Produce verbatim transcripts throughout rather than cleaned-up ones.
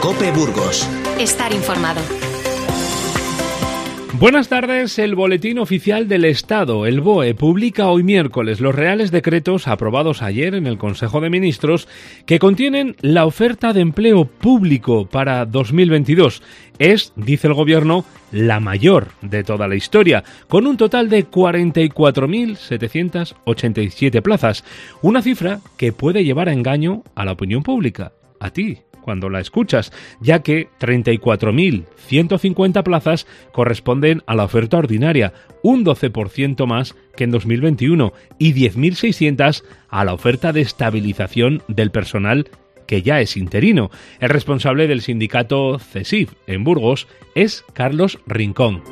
COPE Burgos. Estar informado. Buenas tardes. El Boletín Oficial del Estado, el B O E, publica hoy miércoles los reales decretos aprobados ayer en el Consejo de Ministros que contienen la oferta de empleo público para dos mil veintidós. Es, dice el Gobierno, la mayor de toda la historia, con un total de cuarenta y cuatro mil setecientas ochenta y siete plazas, una cifra que puede llevar a engaño a la opinión pública, a ti, cuando la escuchas, ya que treinta y cuatro mil ciento cincuenta plazas corresponden a la oferta ordinaria, un doce por ciento más que en dos mil veintiuno, y diez mil seiscientas a la oferta de estabilización del personal que ya es interino. El responsable del sindicato CESIF en Burgos es Carlos Rincón.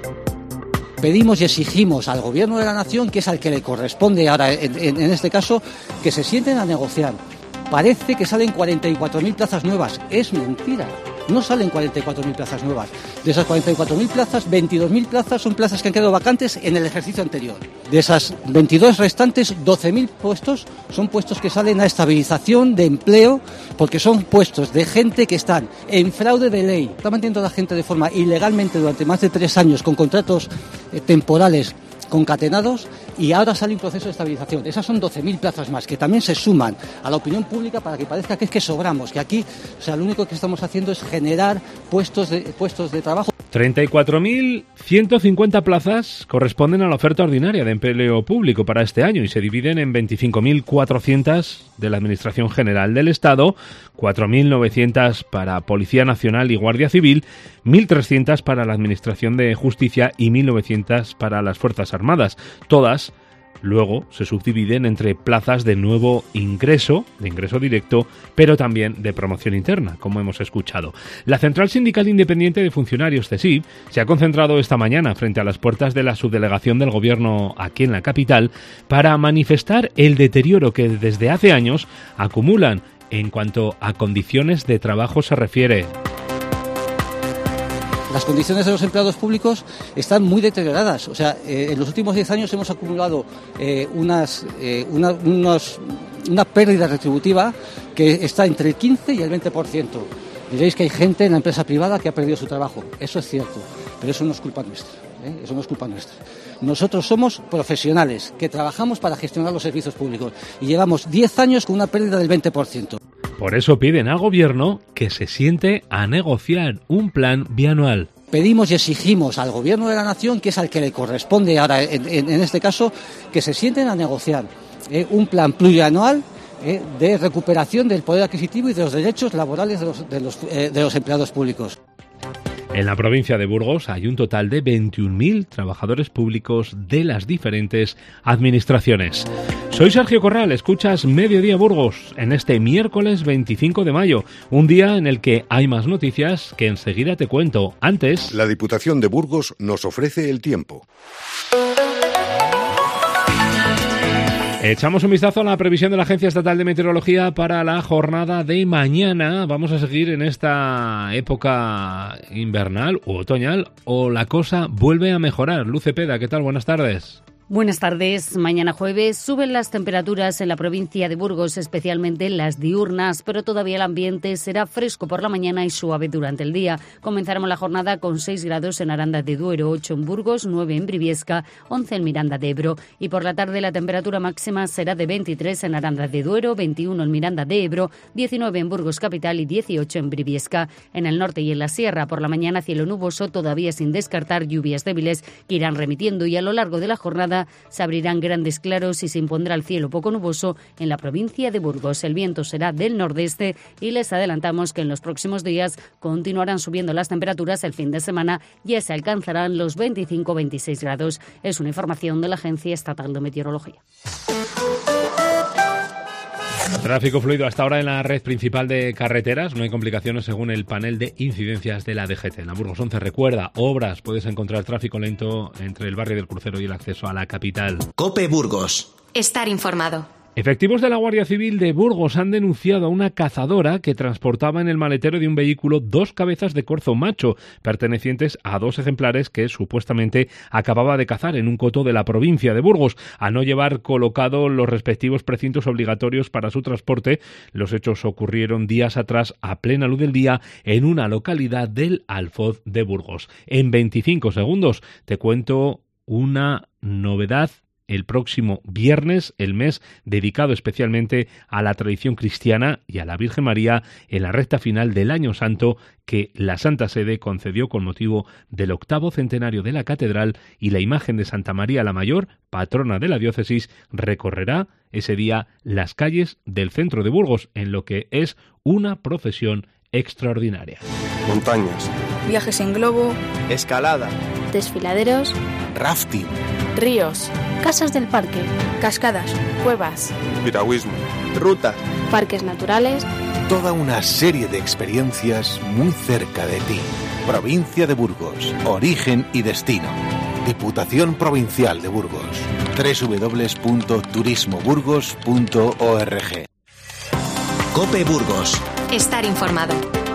Pedimos y exigimos al Gobierno de la Nación, que es al que le corresponde ahora en, en, en este caso, que se sienten a negociar. Parece que salen cuarenta y cuatro mil plazas nuevas. Es mentira. No salen cuarenta y cuatro mil plazas nuevas. De esas cuarenta y cuatro mil plazas, veintidós mil plazas son plazas que han quedado vacantes en el ejercicio anterior. De esas veintidós restantes, doce mil puestos son puestos que salen a estabilización de empleo, porque son puestos de gente que están en fraude de ley. Está manteniendo a la gente de forma ilegalmente durante más de tres años con contratos eh, temporales concatenados, y ahora sale un proceso de estabilización. Esas son doce mil plazas más, que también se suman a la opinión pública para que parezca que es que sobramos, que aquí, o sea, lo único que estamos haciendo es generar puestos de, puestos de trabajo. treinta y cuatro mil ciento cincuenta plazas corresponden a la oferta ordinaria de empleo público para este año y se dividen en veinticinco mil cuatrocientas de la Administración General del Estado, cuatro mil novecientas para Policía Nacional y Guardia Civil, mil trescientas para la Administración de Justicia y mil novecientas para las Fuerzas Armadas. Todas luego se subdividen entre plazas de nuevo ingreso, de ingreso directo, pero también de promoción interna, como hemos escuchado. La Central Sindical Independiente de Funcionarios, CESIF, se ha concentrado esta mañana frente a las puertas de la subdelegación del Gobierno aquí en la capital para manifestar el deterioro que desde hace años acumulan en cuanto a condiciones de trabajo se refiere. Las condiciones de los empleados públicos están muy deterioradas. O sea, eh, en los últimos diez años hemos acumulado eh, unas, eh, una, unos, una pérdida retributiva que está entre el quince y el veinte por ciento. Diréis que hay gente en la empresa privada que ha perdido su trabajo. Eso es cierto, pero eso no es culpa nuestra. ¿eh? Eso no es culpa nuestra. Nosotros somos profesionales que trabajamos para gestionar los servicios públicos y llevamos diez años con una pérdida del veinte por ciento. Por eso piden al Gobierno que se siente a negociar un plan bianual. Pedimos y exigimos al Gobierno de la Nación, que es al que le corresponde ahora en, en, en este caso, que se sienten a negociar eh, un plan plurianual eh, de recuperación del poder adquisitivo y de los derechos laborales de los, de los, eh, de los empleados públicos. En la provincia de Burgos hay un total de veintiún mil trabajadores públicos de las diferentes administraciones. Soy Sergio Corral, escuchas Mediodía Burgos en este miércoles veinticinco de mayo, un día en el que hay más noticias que enseguida te cuento. Antes, la Diputación de Burgos nos ofrece el tiempo. Echamos un vistazo a la previsión de la Agencia Estatal de Meteorología para la jornada de mañana. Vamos a seguir en esta época invernal u otoñal, o la cosa vuelve a mejorar. Luz Cepeda, ¿qué tal? Buenas tardes. Buenas tardes. Mañana jueves suben las temperaturas en la provincia de Burgos, especialmente en las diurnas, pero todavía el ambiente será fresco por la mañana y suave durante el día. Comenzaremos la jornada con seis grados en Aranda de Duero, ocho en Burgos, nueve en Briviesca, once en Miranda de Ebro. Y por la tarde la temperatura máxima será de veintitrés en Aranda de Duero, veintiuno en Miranda de Ebro, diecinueve en Burgos capital y dieciocho en Briviesca. En el norte y en la sierra por la mañana cielo nuboso, todavía sin descartar lluvias débiles que irán remitiendo, y a lo largo de la jornada se abrirán grandes claros y se impondrá el cielo poco nuboso en la provincia de Burgos. El viento será del nordeste y les adelantamos que en los próximos días continuarán subiendo las temperaturas. El fin de semana ya se alcanzarán los veinticinco a veintiséis grados. Es una información de la Agencia Estatal de Meteorología. Tráfico fluido hasta ahora en la red principal de carreteras. No hay complicaciones según el panel de incidencias de la D G T. En la Burgos once, recuerda, obras. Puedes encontrar tráfico lento entre el barrio del Crucero y el acceso a la capital. COPE Burgos. Estar informado. Efectivos de la Guardia Civil de Burgos han denunciado a una cazadora que transportaba en el maletero de un vehículo dos cabezas de corzo macho, pertenecientes a dos ejemplares que supuestamente acababa de cazar en un coto de la provincia de Burgos. Al no llevar colocados los respectivos precintos obligatorios para su transporte, los hechos ocurrieron días atrás a plena luz del día en una localidad del Alfoz de Burgos. En veinticinco segundos te cuento una novedad. El próximo viernes, el mes dedicado especialmente a la tradición cristiana y a la Virgen María en la recta final del Año Santo que la Santa Sede concedió con motivo del octavo centenario de la Catedral, y la imagen de Santa María la Mayor, patrona de la diócesis, recorrerá ese día las calles del centro de Burgos en lo que es una procesión extraordinaria. Montañas, viajes en globo, escalada, desfiladeros, rafting, ríos, casas del parque, cascadas, cuevas, piragüismo, rutas, parques naturales. Toda una serie de experiencias muy cerca de ti. Provincia de Burgos, origen y destino. Diputación Provincial de Burgos. doble u doble u doble u punto turismo burgos punto org. COPE Burgos. Estar informado.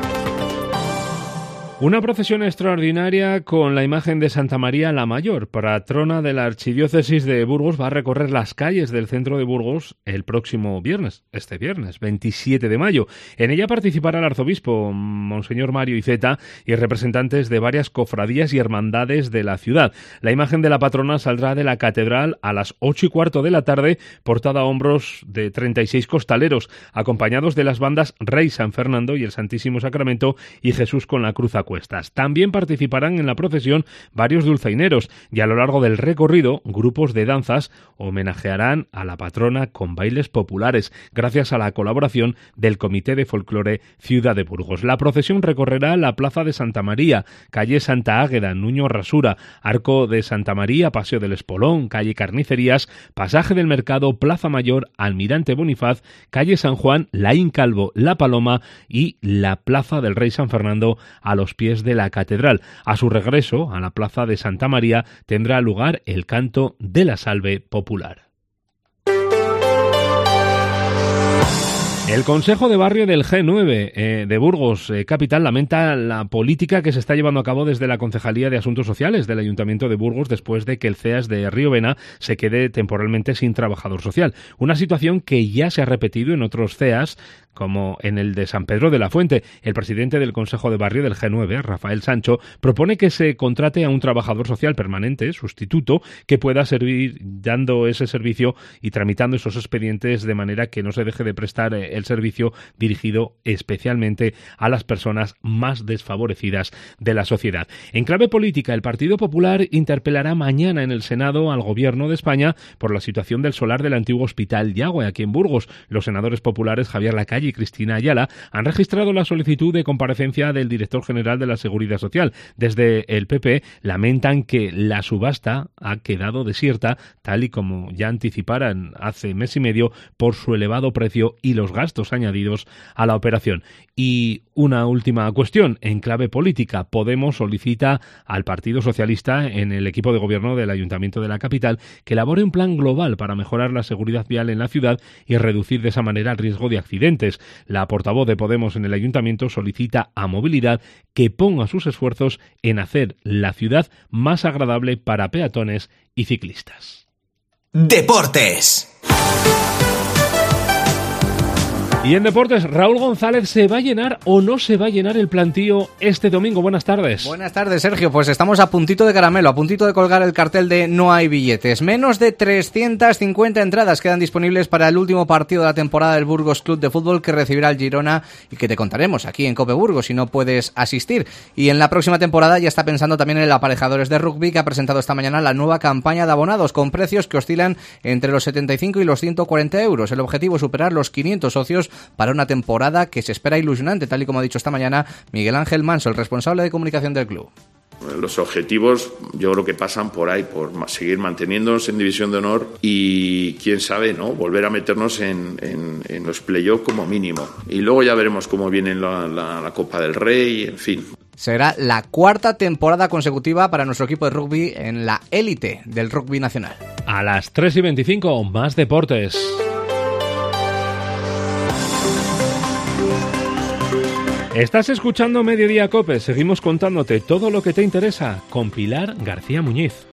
Una procesión extraordinaria con la imagen de Santa María la Mayor, patrona de la Archidiócesis de Burgos, va a recorrer las calles del centro de Burgos el próximo viernes, este viernes, veintisiete de mayo. En ella participará el arzobispo, Monseñor Mario Iceta, y representantes de varias cofradías y hermandades de la ciudad. La imagen de la patrona saldrá de la catedral a las ocho y cuarto de la tarde, portada a hombros de treinta y seis costaleros, acompañados de las bandas Rey San Fernando y el Santísimo Sacramento y Jesús con la cruz a cuestas. También participarán en la procesión varios dulzaineros, y a lo largo del recorrido grupos de danzas homenajearán a la patrona con bailes populares, gracias a la colaboración del Comité de Folclore Ciudad de Burgos. La procesión recorrerá la Plaza de Santa María, calle Santa Águeda, Nuño Rasura, Arco de Santa María, Paseo del Espolón, calle Carnicerías, Pasaje del Mercado, Plaza Mayor, Almirante Bonifaz, calle San Juan, Laín Calvo, La Paloma y la Plaza del Rey San Fernando a los pies de la catedral. A su regreso a la Plaza de Santa María tendrá lugar el canto de la salve popular. El Consejo de Barrio del G nueve eh, de Burgos eh, Capital lamenta la política que se está llevando a cabo desde la Concejalía de Asuntos Sociales del Ayuntamiento de Burgos después de que el C E A S de Riovena se quede temporalmente sin trabajador social. Una situación que ya se ha repetido en otros C E A S, como en el de San Pedro de la Fuente. El presidente del Consejo de Barrio del G nueve, Rafael Sancho, propone que se contrate a un trabajador social permanente, sustituto, que pueda servir dando ese servicio y tramitando esos expedientes de manera que no se deje de prestar el servicio dirigido especialmente a las personas más desfavorecidas de la sociedad. En clave política, el Partido Popular interpelará mañana en el Senado al Gobierno de España por la situación del solar del antiguo Hospital Yagüe, aquí en Burgos. Los senadores populares Javier Lacalle y Cristina Ayala han registrado la solicitud de comparecencia del director general de la Seguridad Social. Desde el P P lamentan que la subasta ha quedado desierta, tal y como ya anticiparan hace mes y medio, por su elevado precio y los gastos añadidos a la operación. Y una última cuestión, en clave política, Podemos solicita al Partido Socialista en el equipo de gobierno del Ayuntamiento de la capital que elabore un plan global para mejorar la seguridad vial en la ciudad y reducir de esa manera el riesgo de accidentes. La portavoz de Podemos en el Ayuntamiento solicita a Movilidad que ponga sus esfuerzos en hacer la ciudad más agradable para peatones y ciclistas. Deportes. Y en deportes, Raúl González, ¿se va a llenar o no se va a llenar el plantío este domingo? Buenas tardes. Buenas tardes, Sergio. Pues estamos a puntito de caramelo, a puntito de colgar el cartel de no hay billetes. Menos de trescientas cincuenta entradas quedan disponibles para el último partido de la temporada del Burgos Club de Fútbol, que recibirá al Girona y que te contaremos aquí en COPE Burgos si no puedes asistir. Y en la próxima temporada ya está pensando también en el Aparejadores de Rugby, que ha presentado esta mañana la nueva campaña de abonados con precios que oscilan entre los setenta y cinco y los ciento cuarenta euros. El objetivo es superar los quinientos socios para una temporada que se espera ilusionante, tal y como ha dicho esta mañana Miguel Ángel Manso, el responsable de comunicación del club. Los objetivos yo creo que pasan por ahí, por seguir manteniéndonos en División de Honor y, quién sabe, no volver a meternos en, en, en los playoffs como mínimo. Y luego ya veremos cómo viene la, la, la Copa del Rey, en fin. Será la cuarta temporada consecutiva para nuestro equipo de rugby en la élite del rugby nacional. A las tres y veinticinco, más deportes. Estás escuchando Mediodía Cope, seguimos contándote todo lo que te interesa con Pilar García Muñiz.